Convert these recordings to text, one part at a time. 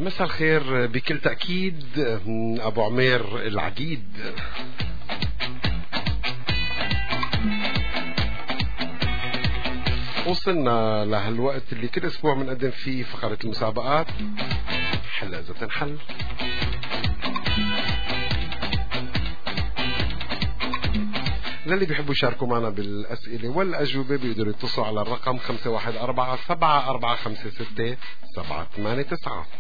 مساء الخير بكل تأكيد أبو عمير العقيد. وصلنا لهالوقت اللي كل أسبوع بنقدم فيه فقرة المسابقات حل إذا تنحل. للي بيحبوا يشاركوا معنا بالأسئلة والأجوبة بيقدروا يتصلوا على الرقم 514-7456-789.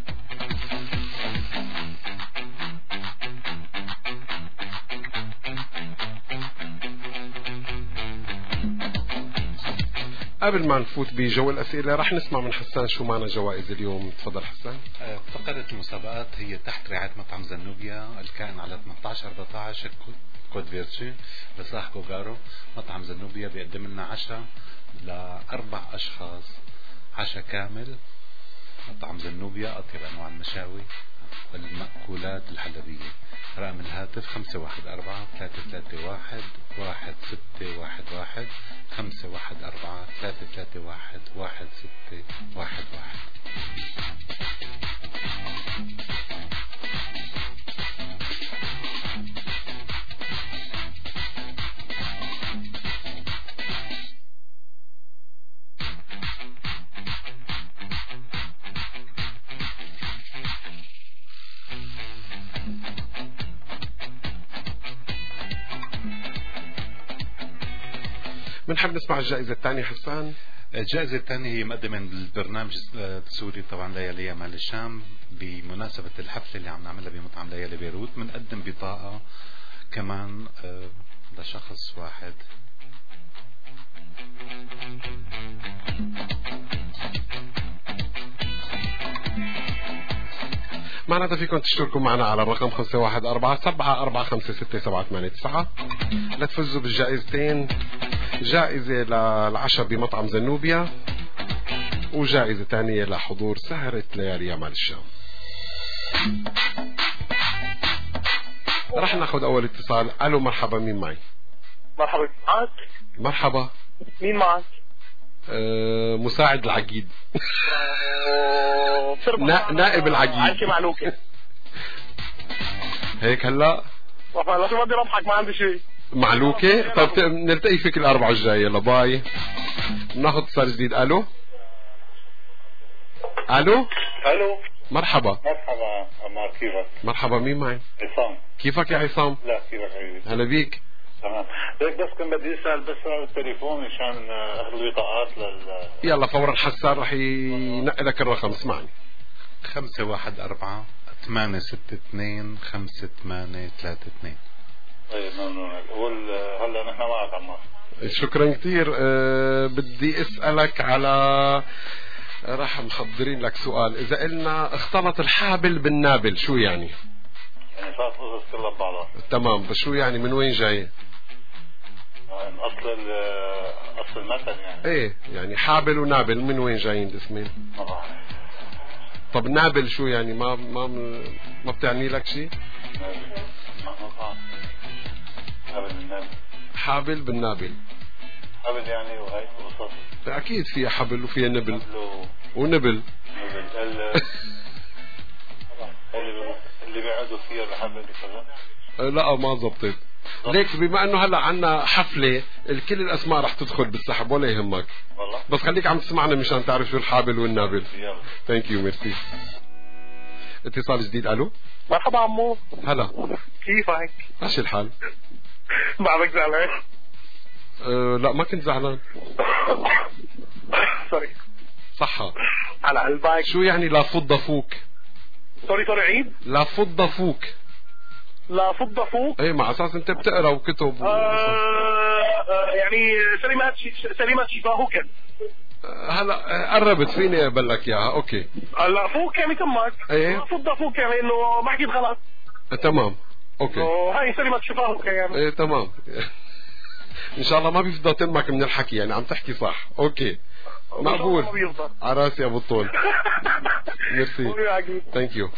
قبل ما نفوت بجو الأسئلة رح نسمع من حسان شو معنا جوائز اليوم. تفضل حسان. فقرة المسابقات هي تحت رعاية مطعم زنوبيا الكائن على 18-14 كود فيرتشي لصاحبه جارو. مطعم زنوبيا بيقدم لنا عشاء ل4 أشخاص، عشاء كامل. مطعم زنوبيا أطيب أنواع المشاوي والمأكولات الحلبية. رقم الهاتف 514-331-1611 514-331-1611. بنحب نسمع الجائزة الثانية حسان. الجائزة الثانية هي مقدمة بالبرنامج السوري طبعا ليالي مال الشام بمناسبة الحفلة اللي عم نعملها بمطعم ليالي بيروت. بنقدم بطاقة كمان لشخص واحد. معناتها فيكم تشتركوا معنا على الرقم 514-7456-789 لتفزوا بالجائزتين، جائزة للعشاء بمطعم زنوبيا وجائزة ثانية لحضور سهرة ليالي مال الشام. رح ناخذ أول اتصال. ألو مرحبا، مين معي؟ مرحبا معك. مرحبا، مين معك؟ مساعد العقيد. نائب العقيد. عايشة معلوكة هيك هلا والله شو بدي ربحك، ما عندي شيء. معلوكة. طيب نلتقي فيك الأربعة الجاية. يلا باي. ناخذ اتصال جديد. ألو ألو الو مرحبا. مرحبا عمار، كيفك؟ مرحبا، مين معي؟ عصام. كيفك يا عصام؟ لا كيفك حبيبي؟ هلا بيك. تمام. هيك بس كنت بدي اسال بس على التليفون مشان اخذ البطاقات يلا فورا حسان رح ينقلك الرقم. اسمعني. 514-862-5832. طيب ممنون. قول هلا نحن معك عمار. شكرا كثير. بدي اسألك على، راح محضرين لك سؤال. اذا قلنا اختلط الحابل بالنابل شو يعني؟ يعني صارت قصص كلها ببعضها. تمام، بس شو يعني؟ من وين جاي؟ يعني اصل المثل يعني. ايه يعني حابل ونابل من وين جايين الاسمين؟ ما بعرف. طب نابل شو يعني؟ ما بتعني لك شيء؟ ما بعرف. حابل بالنابل. حبل يعني وهي قصص. اكيد فيها حبل وفيها نبل ونبل. اللي بيقعدوا فيها بحبل كذا. لا ما زبطت. ليك بما انه هلا عنا حفله الكل الاسماء رح تدخل بالسحب ولا يهمك. والله بس خليك عم تسمعنا مشان تعرف شو الحابل والنابل. يلا ثانك يو ميرسي. اتصال جديد. الو مرحبا عمو. هلا كيفك؟ ماشي الحال. بعدك زعلان؟ لا ما كنت زعلان. سوري. صحة على قلبك. شو يعني لا فضة فوك؟ سوري عيد. لا فضة فوك. لا فضة فوق. ايه مع اساس انت بتقرا وكتب يعني سليمات شفاهك. هلا قربت فيني اقبل لك اياها. اوكي لا فوق يعني تمك. ايه لا فضة فوق يعني انه ما حكيت غلط. تمام اوكي. هاي سليمات شفاهك يعني. ايه تمام. ان شاء الله ما بيفضل تمك من الحكي، يعني عم تحكي صح. اوكي مقبول. على راسي ابو الطول. ميرسي ثانك يو.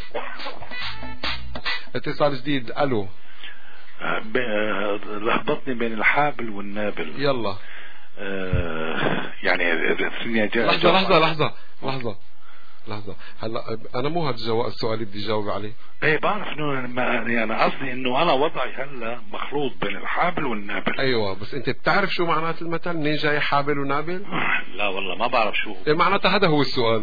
اتصال جديد. الو لخبطني بين الحابل والنابل. يلا يعني لحظة لحظة هلا أنا مو هذا السؤال اللي بدي جاوب عليه. ايه بعرف انه يعني قصدي انه انا وضعي هلا مخلوط بين الحابل والنابل. ايوه بس انت بتعرف شو معنات المثل منين جاي حابل ونابل؟ لا والله ما بعرف شو إيه معناتها هذا هو السؤال.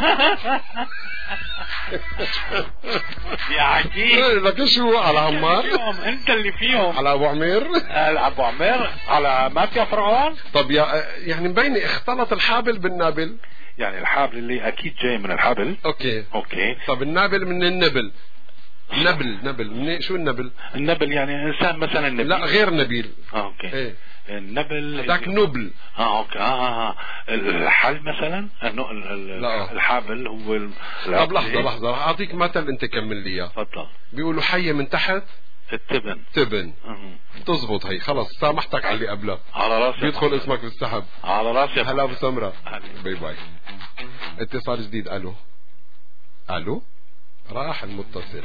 يا عجيب. لك شو على عمار؟ انت اللي فيهم. على ابو عمير؟ ابو عمير على مافيا فرعون. طب يعني مبيني اختلط الحابل بالنابل. يعني الحابل اللي اكيد جاي من الحبل. اوكي. اوكي. طب النابل من النبل. نبل من شو النبل؟ النبل يعني انسان مثلا نبيل. لا غير نبيل. اوكي. ايه. النبل هذاك نبل. اوكي. الحل مثلا لا. الحابل هو طب لحظة راح اعطيك مثل انت كمل لي اياه. تفضل. بيقولوا حية من تحت تبن. تزبط هي خلص سامحتك على اللي قبلها. على راسي. بيدخل اسمك بالسحب. على راسي. هلا ابو سمرة. باي باي. اتصال جديد. الو راح المتصل.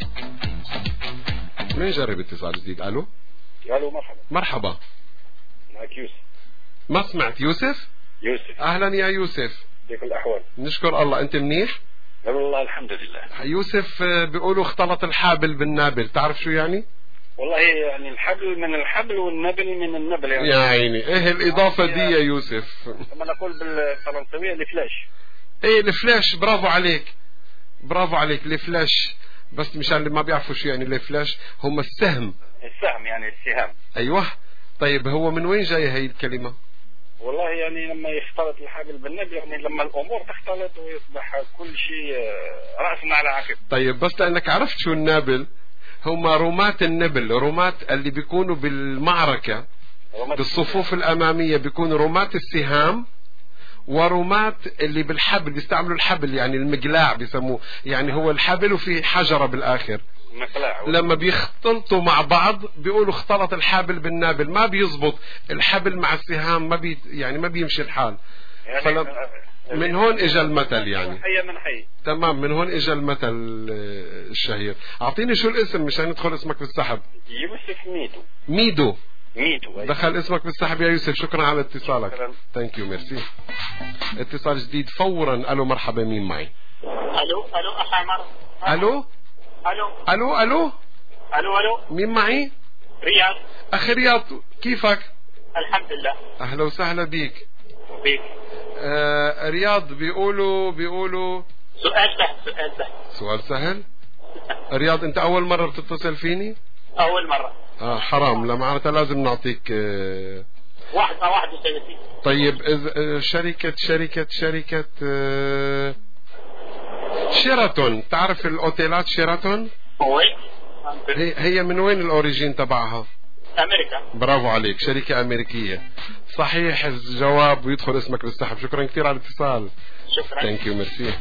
مين جرب اتصال جديد؟ الو مرحبا. معك يوسف. ما سمعت يوسف؟ اهلا يا يوسف. كيف الاحوال؟ نشكر الله. انت منيح؟ والله الحمد لله. يوسف بيقولوا اختلط الحابل بالنابل، تعرف شو يعني؟ والله يعني الحبل من الحبل والنبل من النبل يعني. يا عيني ايه الاضافة دي يا يوسف؟ لما نقول بالفرنسوية الفلاش. ايه الفلاش. برافو عليك الفلاش. بس مشان اللي ما بيعرفوا شو يعني الفلاش، هم السهم يعني السهام. ايوه. طيب هو من وين جاي هي الكلمة؟ والله يعني لما يختلط الحبل بالنبل، يعني لما الامور تختلط ويصبح كل شيء رأس على عقب. طيب بس لانك عرفت شو النابل، هم رمات النبل، رمات اللي بيكونوا بالمعركة بالصفوف الامامية، بيكونوا رمات السهام ورمات اللي بالحبل، بيستعملوا الحبل يعني المقلاع بيسموه، يعني هو الحبل وفي حجرة بالاخر. لما بيختلطوا مع بعض بيقولوا اختلط الحبل بالنابل، ما بيزبط الحبل مع السهام، ما بيمشي الحال. يعني من هون اجى المثل يعني. حي من حي. تمام، من هون اجى المثل الشهير. اعطيني شو الاسم مشان ندخل اسمك بالسحب. يوسف ميدو. ميدو. دخل اسمك بالسحب يا يوسف. شكرا على اتصالك. ثانك يو ميرسي. اتصال جديد فورا. الو مرحبا. مين معي؟ الو اخ عمر. الو الو مين معي؟ رياض. اخي رياض كيفك؟ الحمد لله. اهلا وسهلا بيك. رياض بيقولوا سؤال سهل. رياض انت اول مرة بتتصل فيني؟ اول مرة. حرام، لا معناتها لازم نعطيك 31. طيب شركة شيراتون. تعرف الاوتيلات شيراتون؟ هي من وين الاوريجين تبعها؟ امريكا. برافو عليك، شركة امريكية. صحيح الجواب ويدخل اسمك بالسحب. شكرا كثير على الاتصال. شكرا. ثانك يو ميرسي.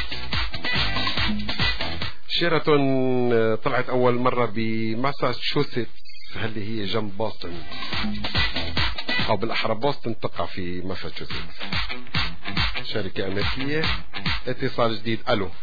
شيراتون طلعت اول مرة بماساتشوستس، اللي هي جنب بوسطن، او بالاحرى بوسطن تقع في ماساتشوستس. شركة امريكية. اتصال جديد.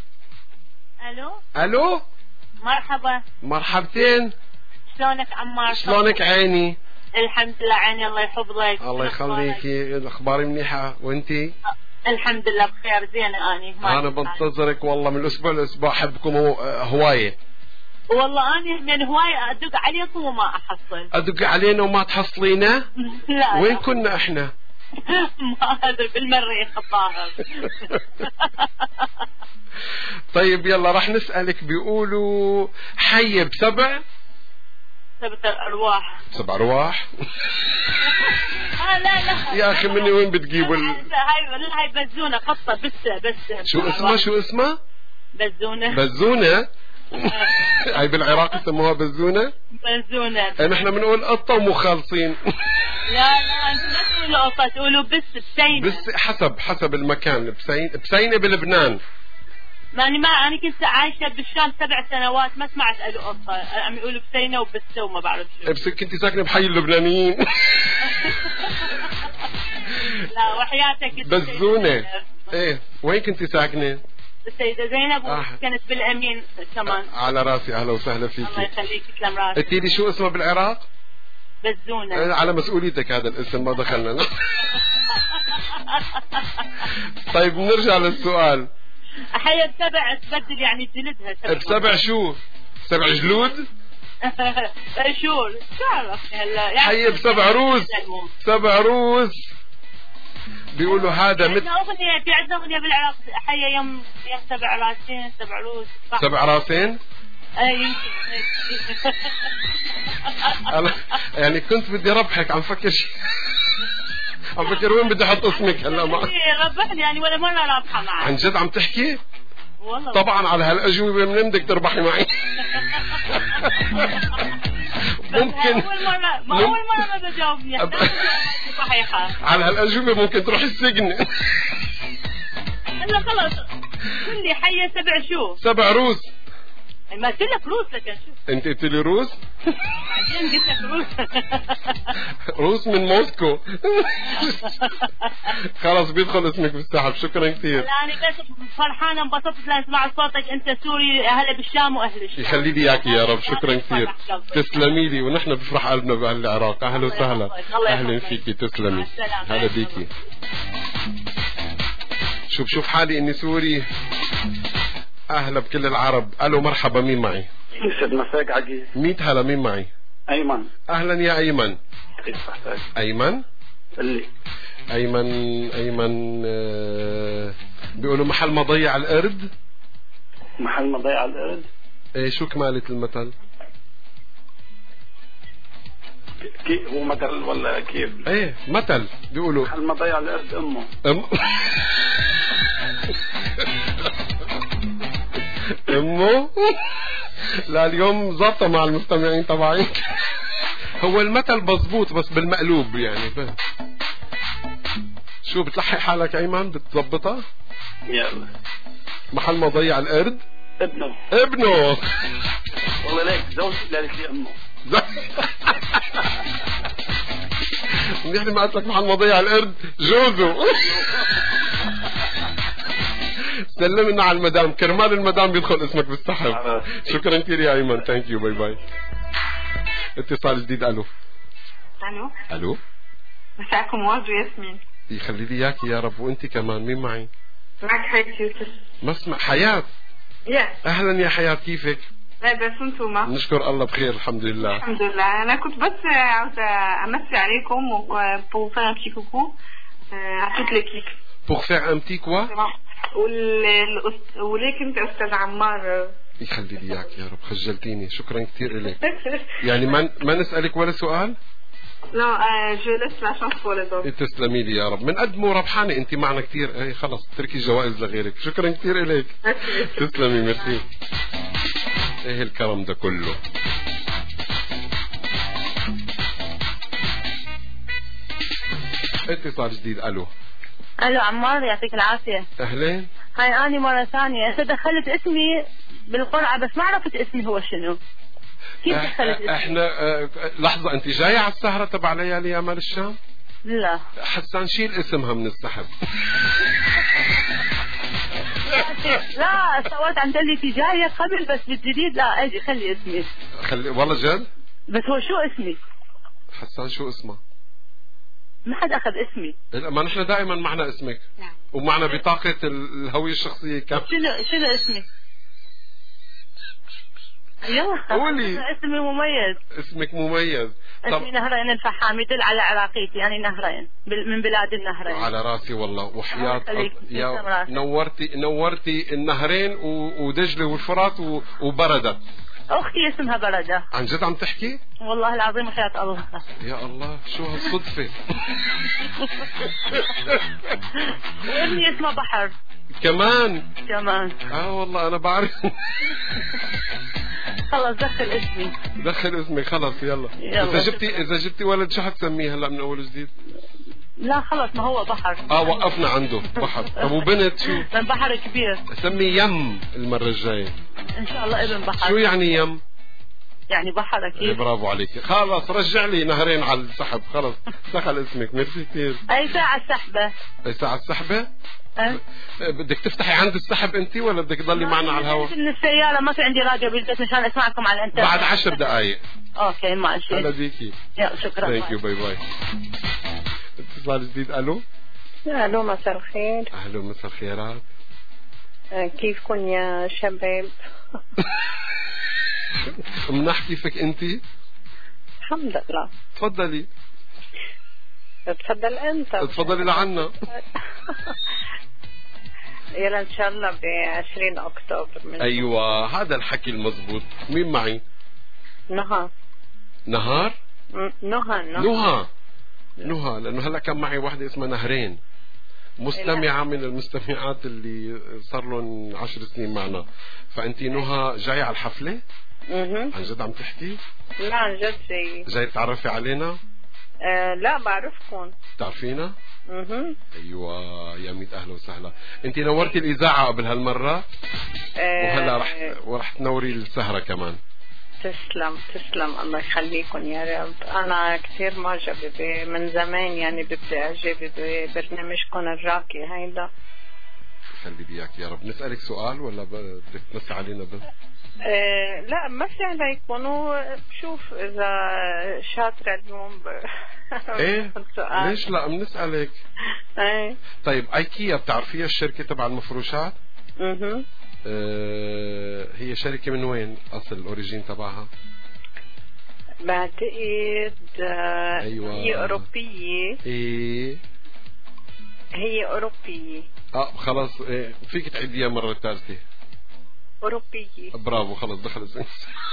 الو مرحبا. مرحبتين. شلونك عمار؟ شلونك عيني؟ الحمد لله عيني، الله يحفظك. الله يخليكي. الاخبار منيحة وانتي؟ الحمد لله بخير. زينة انا بنتظرك والله من الاسبوع للاسبوع. احبكم هواية والله. أنا من هواية أدق عليكم وما أحصل. أدق علينا وما تحصلينا؟ لا. وين كنا إحنا؟ ما أدري، بالمريخ الظاهر. طيب يلا راح نسألك. بيقولوا حي بسبع 7 أرواح. 7 أرواح. لا يا أخي مني وين بتجيبوا هاي بزونة قطة بس. شو اسمها؟ بزونة. هاي بالعراق يسموها بزونة. نحن بنقول قطة ومخالصين. لا انتم ما تقولوا قطة، تقولوا بسينة. بس حسب المكان. بسينة بلبنان. أنا كنت عايشة بالشام 7 سنوات، ما سمعت قالوا قطة، عم يقولوا بسينة وبسة وما بعرف شو. بس كنت ساكنة بحي اللبنانيين. لا وحياتك بزونة. ايه وين كنت ساكنة؟ السيدة زينب. وكانت بالأمين كمان. على راسي. أهلا وسهلا فيك. الله يخليك. تسلم راسك. قلتي لي شو اسمه بالعراق؟ بزونة. على مسؤوليتك هذا الاسم، ما دخلنا. طيب نرجع للسؤال. حية بسبع تبدل يعني جلدها بسبع شو؟ 7 جلود؟ شو تعرف هلا يعني حية ب7 روس. 7 روس بيقولوا هذا مثل في عندنا أغنية بالعراق حية يم 7 راسين 7 روس 7 راسين. يمكن يعني كنت بدي ربحك، عم فكر شيء عم فكر وين بدي احط اسمك هلا معك. ربحني يعني ولا مرة رابحة معك. عن جد عم تحكي؟ والله طبعا على هالاجوبه من بدك تربحي معي. ممكن أول مرة ما بجاوبني صحيحة. على هالاجوبه ممكن تروحي السجن. هلا خلص قل لي حية 7 شو؟ 7 روس. ما قلت لك روس لكن شو؟ انت قلت لي روس؟ بعدين قلت لك روس. روس من موسكو. خلاص بيدخل اسمك بالسحب. شكرا كثير. انا بس فرحانه انبسطت لاسمع صوتك. انت سوري اهلا بالشام واهل الشام. يخلي لي اياك يا رب. شكرا كثير. تسلمي لي ونحن بفرح قلبنا باهل العراق. اهلا وسهلا. اهلا فيكي. تسلمي. هلا بيكي. شوف حالي اني سوري. اهلا بكل العرب. الو مرحبا. مين معي؟ يسعد مساك عقيل. 100 هلا. مين معي؟ ايمن. اهلا يا ايمن. كيف حالك؟ ايمن. اللي ايمن بيقولوا محل ما ضيع القرد. محل ما ضيع القرد. ايه شو كمالة المثل؟ كيف هو مثل ولا كيف؟ ايه مثل بيقولوا محل ما ضيع القرد امه. امه. لا اليوم ظابطه مع المستمعين تبعي. هو المثل مضبوط بس بالمقلوب يعني. شو بتلحق حالك ايمن؟ بتظبطها؟ يلا. محل ما ضيع القرد ابنه. والله ليك زوجتي قالت لي امه. نحن ما قلت لك محل ما ضيع القرد جوزه. سلم لنا على المدام. كرمال المدام بيدخل اسمك بالسحب. شكرا كثير يا ايمن. ثانك يو. باي باي. اتصال جديد. الو. الو. مساكم ورد وياسمين. يخلي لي اياك يا رب. وانت كمان. مين معي؟ معك حياة يوسف. ما اسمع حياة. اهلا يا حياة. كيفك؟ لا بس انتوما. نشكر الله بخير الحمد لله. الحمد لله. انا كنت بس عاوزة امسي عليكم pour faire un petit coucou à toute l'équipe. Pour faire un petit quoi? وليك انت استاذ عمار. يخلي لي اياك يا رب. خجلتيني. شكرا كثير لك. يعني ما نسألك ولا سؤال؟ لا je laisse la chance pour les autres. تسلمي لي يا رب. من قد مو ربحانه انت معنا كثير. اي خلص تركي الجوائز لغيرك. شكرا كثير لك. تسلمي. ميرسي. ايه الكرم ده كله. اتصال جديد. الو. الو عمار يعطيك العافيه. اهلين. هاي اني مره ثانيه. انت دخلت اسمي بالقرعه بس ما عرفت اسمي هو شنو. كيف دخلت اسمي؟ احنا لحظه. انت جايه على السهره تبع ليالي امال الشام؟ لا حسان شيل اسمها من السحب. لا سويت عم تقول لي في جايه قبل بس بالجديد لا اجي خلي اسمي. والله جد؟ بس هو شو اسمي؟ حسان. شو اسمه؟ ما حد اخذ اسمي. ما نحن دائما معنا اسمك. نعم. ومعنا بطاقة الهوية الشخصية كم. شنو اسمي؟ يلا قولي. اسمي مميز. اسمك مميز. اسمي نهرين الفحام يدل على عراقيتي يعني نهرين من بلاد النهرين. على راسي والله وحياة يا نورتي النهرين ودجلة والفرات وبردة. اختي اسمها بردة. عن جد عم تحكي؟ والله العظيم وحياة الله. يا الله شو هالصدفة. وابني اسمه بحر كمان. والله انا بعرف. خلص دخل اسمي خلص. يلا. اذا جبتي ولد شو حتسميه هلا من اول جديد؟ لا خلص ما هو بحر. وقفنا عنده بحر. طب وبنت شو؟ من بحر كبير. سمي يم المرة الجاية ان شاء الله. ابن بحر. شو يعني يم؟ يعني بحر اكيد. برافو عليك. خلاص رجع لي نهرين على السحب. خلص دخل اسمك. ميرسي كثير. اي ساعة السحبة؟ اي ساعة السحبة؟ بدك تفتحي عند السحب انت ولا بدك تضلي معنا على الهواء؟ من السيارة ما في عندي راديو بالبيت مشان اسمعكم على الانترنت. بعد 10 دقائق. اوكي ماشي. هلا بيكي. شكرا. ثانك يو. باي باي. اتصال جديد. الو. الو مساء الخير. اهلا مساء الخيرات. كيفكن يا شباب؟ منح، كيفك انتي؟ الحمد لله. تفضلي. تفضل انت. تفضلي لعنا. يلا ان شاء الله ب20 اكتوبر. ايوه هذا الحكي المزبوط. مين معي؟ نهى. نهار؟ نهى لانه هلا كان معي واحدة اسمها نهرين، مستمعة من المستمعات اللي صار لهم 10 سنين معنا. فانتي نهى جاية على الحفلة؟ عن جد عم تحكي؟ لا عن جد جاي تتعرفي علينا؟ لا بعرفكم. بتعرفينا؟ ايوه يا ميت اهلا وسهلا. انتي نورتي الاذاعة قبل هالمرة وهلا رح تنوري السهرة كمان. تسلم الله يخليكم يا رب. انا كثير معجبة من زمان، يعني بدي اعجب ببرنامجكم الراقي هيدا. خلي بياك يا رب. نسألك سؤال ولا بدك تمسي علينا بس؟ لا مسي عليكم وشوف اذا شاطرة اليوم ايه ليش لا بنسألك. ايه طيب ايكيا بتعرفيها الشركة تبع المفروشات؟ هي شركة من وين اصل الاوريجين تبعها؟ بعتقد أيوة. هي اوروبية. ايه هي اوروبية. خلاص إيه. فيك تعيديها مرة ثالثة. اوروبية. برافو خلص دخل السنس.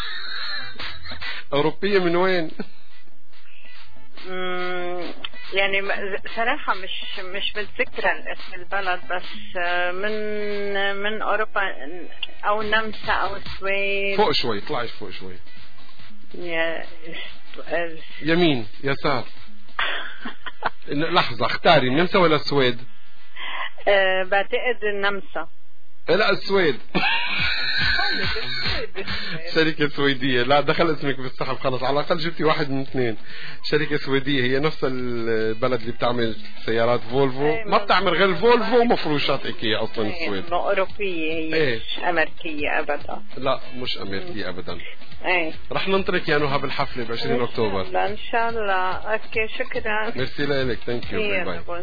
اوروبية من وين؟ يعني صراحة مش متذكرة الاسم البلد، بس من اوروبا او نمسا او السويد. فوق شوي، طلعي فوق شوي. يمين يسار. لحظة اختاري النمسا ولا السويد؟ بعتقد النمسا. لا السويد. شركة سويدية. لا دخل اسمك بالسحب خلص، على الأقل جبتي واحد من اثنين. شركة سويدية هي نفس البلد اللي بتعمل سيارات فولفو. ما بتعمل غير فولفو ومفروشات ايكيا أصلا السويد. أوروبية هي مش أمريكية أبدا. لا مش أمريكية أبدا. ايه رح ننطرك يا نهى بالحفلة ب20 أكتوبر. لا إن شاء الله. أوكي شكرا. ميرسي لك. ثانك يو. باي باي.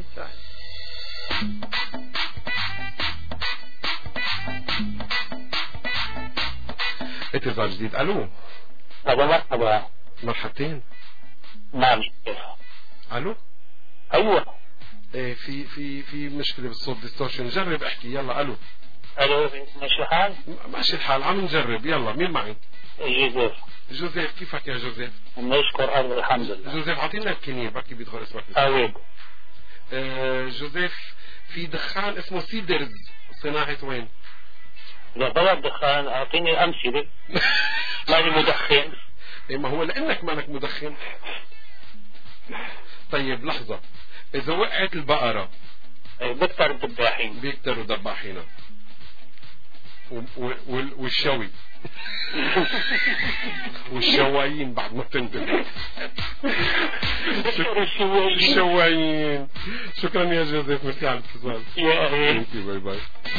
اتصال جديد. الو. مرحبا. مرحبتين. نعم. الو. ايوه. ايه في مشكله بالصوت ديستورشن. جرب احكي يلا. الو. ماشي الحال؟ ماشي الحال عم نجرب. يلا مين معي؟ جوزيف. كيفك يا جوزيف؟ نشكر الله الحمد لله. جوزيف اعطينا الكنيه بركي بيدخل اسمك. اويد. جوزيف في دخان اسمه سيدرز صناعة وين؟ إذا بلد دخان أعطيني أمثلة. ماني مدخن. إيه ما هو لأنك مانك مدخن. طيب لحظة، إذا وقعت البقرة بيكتروا الدباحين. بيكتروا دباحينها. والشوي والشوايين بعد ما بتنتهي. الشوايين. شكرا يا جوزيف. ميرسي على الاتصال. باي باي.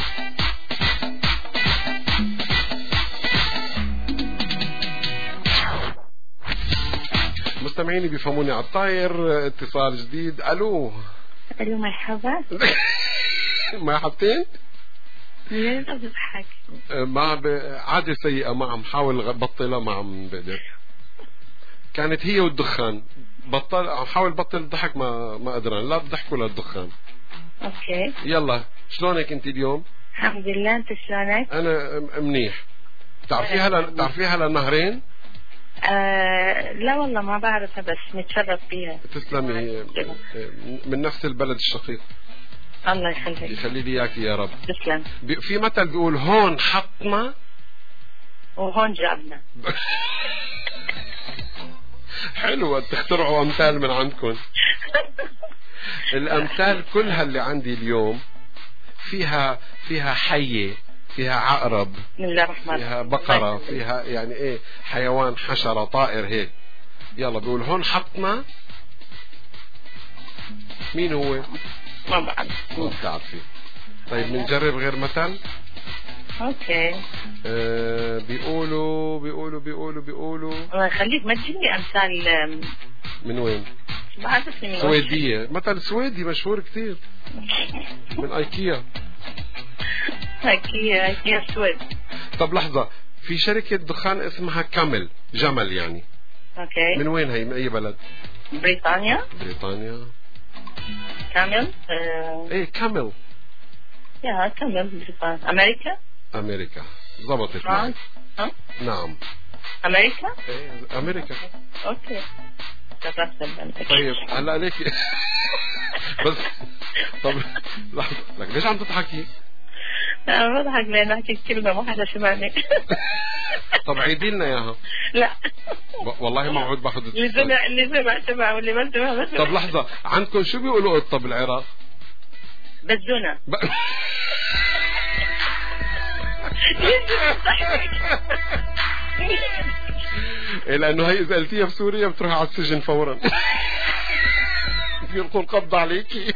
مستمعيني بيفهموني على الطاير. اتصال جديد. الو. مرحبا. مرحبتين. ليه بضحك؟ ما عادة سيئة ما عم حاول بطلها ما عم بقدر. كانت هي والدخان عم حاول بطل الضحك ما قدران. لا الضحك ولا الدخان. اوكي يلا شلونك انت اليوم؟ الحمد لله. انت شلونك؟ انا منيح. تعرفيها لنهرين؟ لا والله ما بعرفها بس متشرف فيها. تسلمي. من نفس البلد الشقيق. الله يخليك. يخلي لي اياك يا رب. تسلم. في مثل بيقول هون حطنا وهون جابنا. حلوة تخترعوا امثال من عندكم. الامثال كلها اللي عندي اليوم فيها حية، فيها عقرب، بسم الله الرحمن الرحيم، فيها بقرة، فيها يعني ايه حيوان، حشرة، طائر هيك. يلا بيقول هون حطنا. مين هو؟ ما بعرف. ما بتعرفي. طيب بنجرب غير مثل. اوكي. بيقولوا الله يخليك ما تجيني امثال. من وين؟ بعرفني من سويدية. مثل سويدي مشهور كثير من ايكيا. هيك اسود. طب لحظة، في شركة دخان اسمها كامل، جمل يعني. اوكي. من وين هي؟ من اي بلد؟ بريطانيا. بريطانيا. كامل. ايه كامل. يا كامل بريطانيا. امريكا. امريكا، ضبطت معي. نعم. امريكا. ايه امريكا. اوكي. طيب هلا ليك بس. طب لحظة، لك ليش عم تضحكي؟ أنا بضحك لأن أحكي كلمة ما حدا سمعني. طب عيدي لنا إياها. لا والله ما عود باخذ. اللي سمع واللي ما سمع ما سمع. طب لحظة، عندكم شو بيقولوا قطة بالعراق؟ بزونة. إيه لأنه هي إذا قلتيها بسوريا بتروح على السجن فورا. يلقوا القبض عليكي.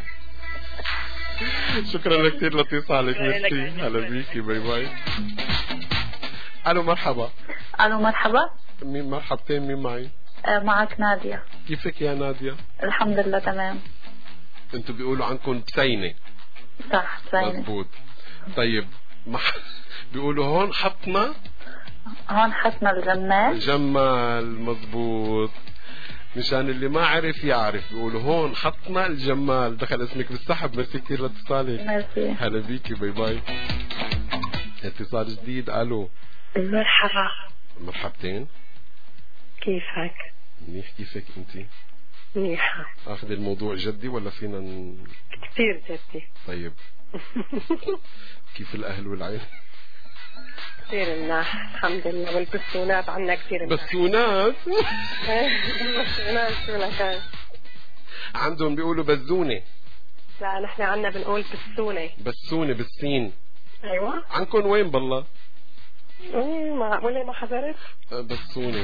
شكرا كثير لاتصالك. ميرسي. هلا بيكي. باي باي. الو مرحبا. الو مرحبا. مين؟ مرحبتين. مين معي؟ معك نادية. كيفك يا نادية؟ الحمد لله تمام. انتوا بيقولوا عنكم بسينة. صح بسينة. مزبوط. طيب بيقولوا هون حطنا الجمال. الجمال مزبوط. مشان اللي ما عرف يعرف، بيقولوا هون حطنا الجمال. دخل اسمك بالسحب. ميرسي كثير لاتصالك. ميرسي. هلا بيكي. باي باي. اتصال جديد. الو مرحبا. مرحبتين. كيفك؟ منيح. كيفك انتي؟ منيحة. اخذ الموضوع جدي ولا فينا كثير جدي. طيب. كيف الاهل والعيلة؟ كثير مناح الحمد لله. والبسونات عنا كثير مناح. بسونات؟ بسونات شو لك؟ عندهم بيقولوا بزونة. لا نحن عنا بنقول بسونة. بسونة بالسين. ايوه. عنكم وين بالله؟ معقولة ما حضرت؟ بسونة.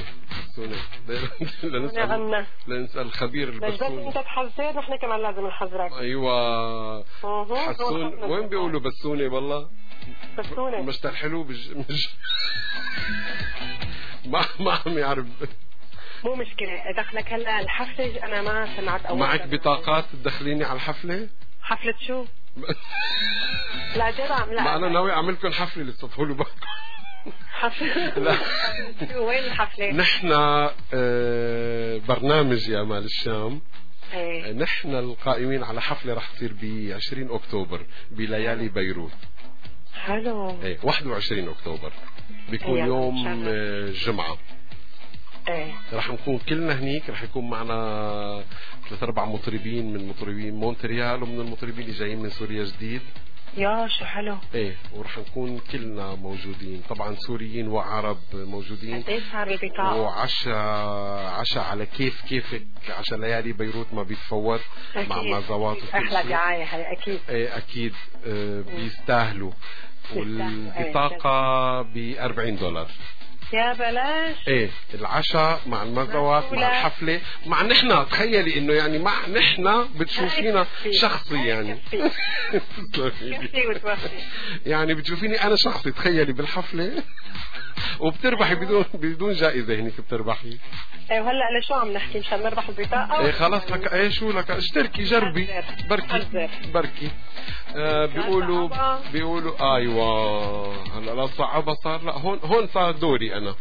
لنسأل خبير البسونة. انت تحذر نحن كمان لازم نحذرك. ايوه. حسون. وين بيقولوا بسونة بالله؟ بسونة. مش الحلو ما عم يعرف. مو مشكلة. دخلك هلا الحفلة. انا ما سمعت اول. معك بطاقات تدخليني على الحفلة؟ حفلة شو؟ لا جرام. لا ما انا ناوي اعمل لكم حفلة لتصفحوا بالكم. حفلة؟ لا. وين الحفلة؟ نحن برنامج يا مال الشام. ايه. نحن القائمين على حفلة رح تصير ب20 أكتوبر بليالي بيروت. حلو. ايه 21 أكتوبر بيكون يوم جمعة. ايه. رح نكون كلنا هنيك. رح يكون معنا 3-4 مطربين من مطربين مونتريال ومن المطربين اللي جايين من سوريا جديد. يا شو حلو. ايه ورح نكون كلنا موجودين طبعا، سوريين وعرب موجودين. قديش صار البطاقة؟ وعشاء على كيفك. عشاء ليالي بيروت ما بيتفوت. أكيد. مع مزوات. احلى دعاية هي اكيد. ايه اكيد. بيستاهلوا. والبطاقة $40. يا بلاش. ايه العشاء مع المزوات مع الحفلة مع نحن. تخيلي انه يعني مع نحن بتشوفينا شخصي يعني. يعني بتشوفيني انا شخصي. تخيلي بالحفلة وبتربحي بدون جائزة. هنيك بتربحي. ايه وهلا لشو عم نحكي؟ مشان نربح البطاقة؟ ايه خلاص لك. ايه شو لك؟ اشتركي جربي بركي. بيقولوا ايوه. هلا لا صعبة صار. لا هون صار دوري انا.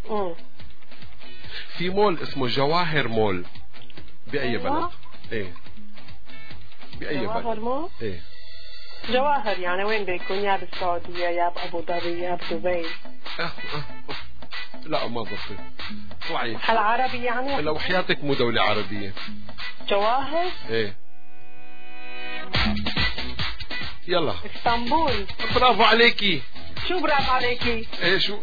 في مول اسمه جواهر مول. بأي بلد؟ ايه بأي بلد؟ جواهر مول؟ ايه جواهر يعني وين بيكون؟ يا بالسعودية يا بأبو ظبي يا بدبي. لا ما ضبطت. طلعي. هل عربي يعني؟ لو حياتك مو دولة عربية. جواهر؟ ايه يلا. اسطنبول. برافو عليكي. شو برافو عليكي؟ ايه شو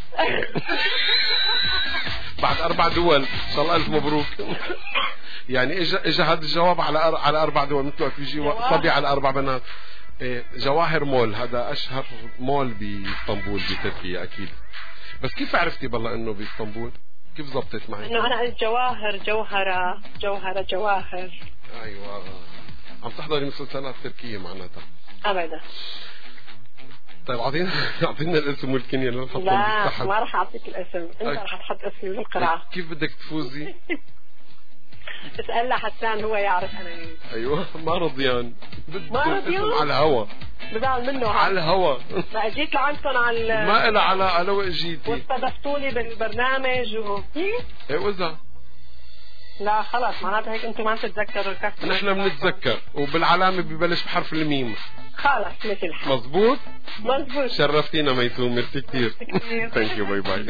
بعد 4 دول. ان شاء الله الف مبروك. يعني اجى هذا الجواب على 4 دول. مثل يجي صبي على 4 بنات. إيه جواهر مول. هذا اشهر مول باسطنبول بتركيا اكيد. بس كيف عرفتي بالله انه باسطنبول؟ كيف زبطت معي؟ انه انا قلت جواهر جواهر. ايوه. عم تحضري مسلسلات تركية معناتها؟ ابدا. طيب اعطينا الاسم والكنية اللي نحطهم بالسحب. لا ما راح اعطيك الاسم. انت راح تحط اسمي بالقرعة. كيف بدك تفوزي؟ اسأل حسان هو يعرف أنا مين. ايوه ما رضيان. ما رضيان على الهوا. بزعل منه على الهوا. ما اجيت لعندكم على ما إلها على وين جيتي واستضفتوني بالبرنامج ايه وزع. لا خلاص معناتها هيك انتم ما تتذكروا الكاست. نحن بنتذكر وبالعلامة ببلش بحرف الميم. خلاص مثل الحال. مزبوط. شرفتينا ميسون ميرسي كتير. ثانك يو باي باي.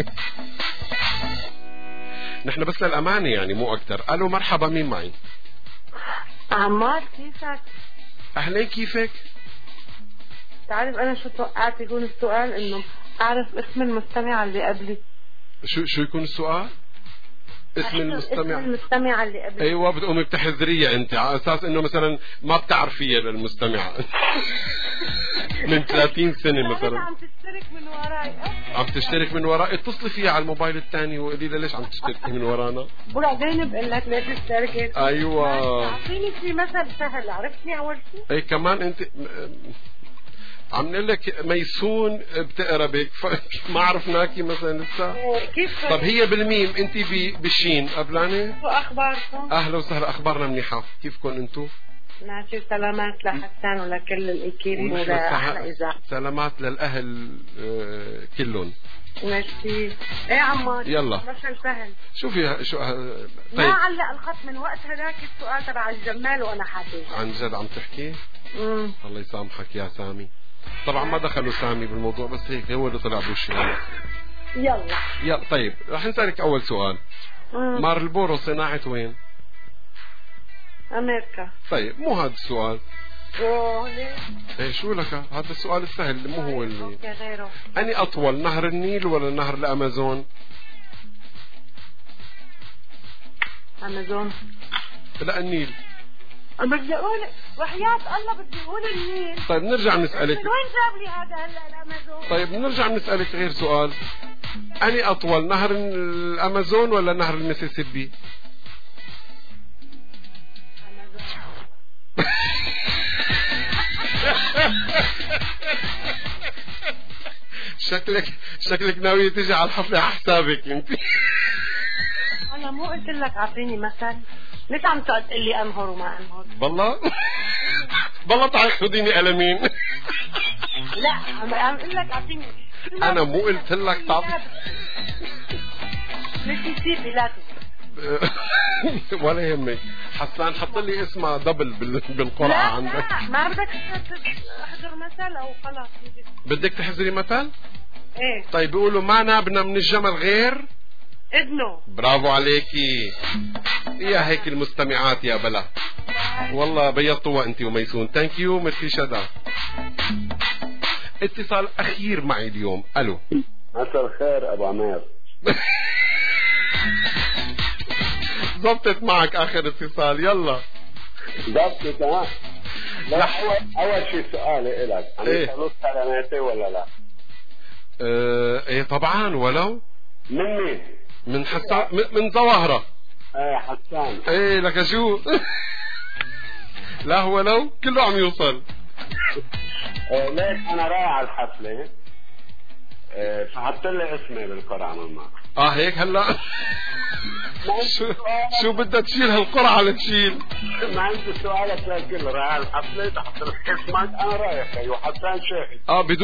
نحن بس للأمانة يعني مو أكتر. ألو مرحبا مين معي؟ عمار كيفك؟ أهلين كيفك؟ تعرف أنا شو توقعت يكون السؤال إنه أعرف اسم المستمع اللي قبلي. شو يكون السؤال؟ اسم المستمع اللي قبلي. ايوه بتقومي بتحذريها انت على اساس انه مثلا ما بتعرفيها للمستمع. من 30 سنة مثلا عم تشترك من وراي. عم تشترك من وراي. اتصلي فيها على الموبايل الثاني وقولي لها ليش عم تشتركي من ورانا. بعدين بقول لك ليش اشتركت. ايوه اعطيني في مثل سهل. عرفتني اول شيء. اي كمان انت عم نقول لك ميسون بتقرا بك ما عرفناكي مثلا لسه. كيف؟ طب هي بالميم انت بالشين قبلانه. شو اخباركم؟ اهلا وسهلا. اخبارنا منيحه. كيفكم انتم؟ ماشي. سلامات لحسان ولكل الاكيب ولاحلى اذاعه. سلامات للاهل كلهم. ماشي. ايه عمار يلا مشان سهل. شوفي شو طيب. ما علق الخط من وقت هذاك السؤال تبع الجمال وانا حاطط. عن جد عم تحكي؟ الله يسامحك يا سامي. طبعا ما دخلوا سامي بالموضوع بس هيك هو اللي طلع بوشي. يلا طيب رح نسألك أول سؤال. مارلبورو صناعة وين؟ أمريكا. طيب مو هذا السؤال. ايه شو لك هذا السؤال السهل مو هو اللي غيره. أني أطول نهر النيل ولا نهر الأمازون؟ أمازون. لا النيل. بدي اقول وحياة الله بدي اقول النيل. طيب نرجع نسألك. من وين جاب لي هذا هلا الامازون؟ طيب نرجع نسألك غير سؤال. أني أطول نهر الأمازون ولا نهر الميسيسيبي؟ شكلك ناوية تيجي على الحفلة على حسابك انت. انا مو قلت لك اعطيني مثل. ليش عم تقعد تقول لي انهر وما انهر؟ بالله تعال خذيني قلمين. لا عم اقول لك اعطيني. انا مو قلت لك تعطي. ميسيسيبي لا ولا يهمك. حسان حط لي اسمها دبل بالقرعة عندك. لا ما بدك تحضر مثل او خلاص. بدك تحضري مثل؟ ايه. طيب بيقولوا ما نابنا من الجمل غير اذنه. برافو عليكي يا هيك المستمعات يا بلا. والله بيضتوا انت وميسون. ثانك يو ميرسي شدا. اتصال اخير معي اليوم. الو مساء الخير ابو عمير. ضبطت معك اخر اتصال. يلا ضبطت ها. لا اول شيء سؤالي لك. عم يسألوك كلماتي ولا لا؟ ايه طبعا. ولو من مين؟ من حسان من ظواهرة. ايه حسان. ايه لك شو. لا هو لو كله عم يوصل. ليش انا رايح على الحفلة فحط لي اسمي بالقرعة ماما. هيك هلا. شو بدها تشيل هالقرعة لتشيل؟ ما عندي سؤالك لكن رايح على الحفلة تحط لك اسمك. انا رايح. ايوه حسان شاهد.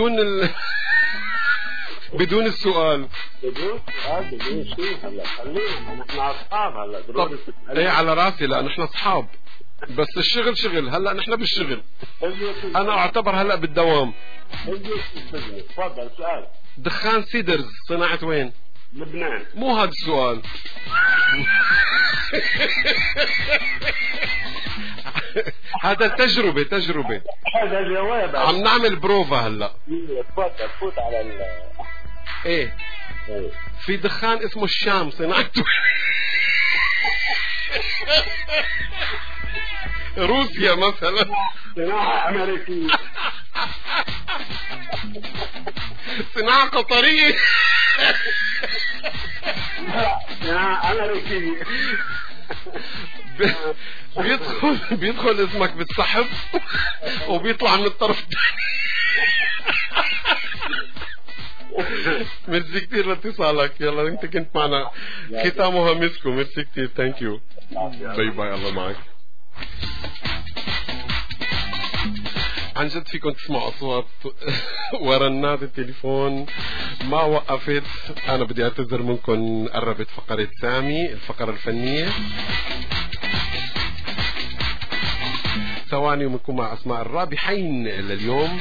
بدون السؤال. بدون شيء. هلا خلينا نحن اصحاب هلا. طب ايه على راسي. لا نحن اصحاب بس الشغل شغل. هلا نحن بالشغل. انا اعتبر هلا بالدوام. تفضل سؤال. دخان سيدرز صناعة وين؟ لبنان. مو هذا السؤال. هذا تجربة. هذا جواب. عم نعمل بروفا هلا. تفضل فوت على ايه في دخان اسمه الشام صناعته. روسيا مثلا. صناعة أمريكية. صناعة قطرية. صناعة أمريكية. بيدخل اسمك بالسحب وبيطلع من الطرف الثاني. ميرسي كتير لاتصالك. يلا انت كنت معنا ختامها مسكو. ميرسي كتير. ثانك يو. باي باي. الله معك. عن جد فيكم تسمعوا أصوات ورنات التليفون ما وقفت. أنا بدي أعتذر منكم. قربت فقرة سامي الفقرة الفنية. ثواني ومنكم مع أسماء الرابحين لليوم.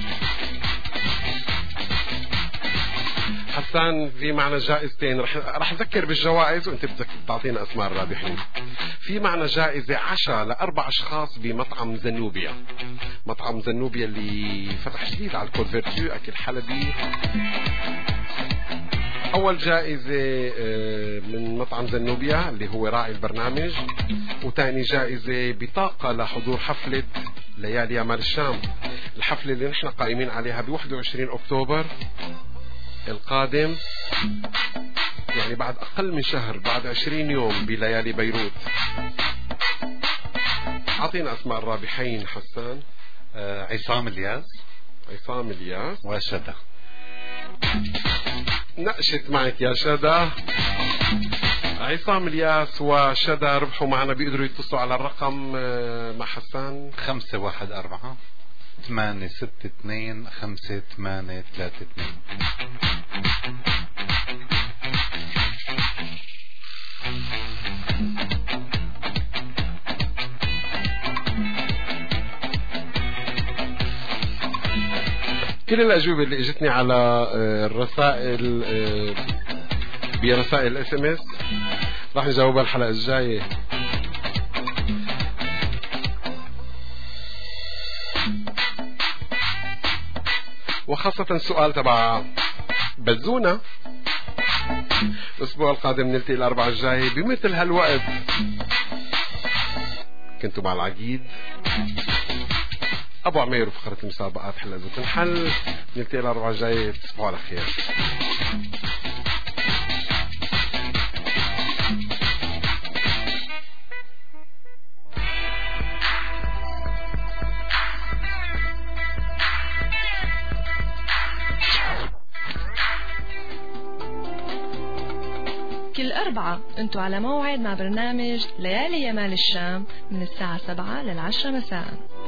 حسان في معنا جائزتين. رح أذكر بالجوائز وأنت بتعطينا أسماء الرابحين. في معنا جائزة عشاء ل4 أشخاص بمطعم زنوبيا. مطعم زنوبيا اللي فتح جديد على الكود فيرتو، أكل حلبي. أول جائزة من مطعم زنوبيا اللي هو راعي البرنامج، وثاني جائزة بطاقة لحضور حفلة ليالي يا مال الشام، الحفلة اللي نحن قائمين عليها ب21 أكتوبر القادم، يعني بعد أقل من شهر، بعد 20 يوم بليالي بيروت. أعطينا أسماء الرابحين حسان. عصام الياس. عصام الياس وشدا. نقشت معك يا شدا. عصام الياس وشدا ربحوا معنا. بيقدروا يتصلوا على الرقم مع حسان 514-862-5832. كل الأجوبة اللي اجتني على الرسائل برسائل SMS راح نجاوبها الحلقة الجاية. وخاصة السؤال تبع بزونة. الأسبوع القادم نلتقي الأربعاء الجاي بمثل هالوقت. كنتوا مع العقيد أبو عمير وفقرة المسابقات حلقة إذا تنحل. نلتقي الأربعاء الجاي. تصبحوا على خير. كل أربعة أنتوا على موعد مع برنامج ليالي يمال الشام من الساعة 7 لل10 مساء.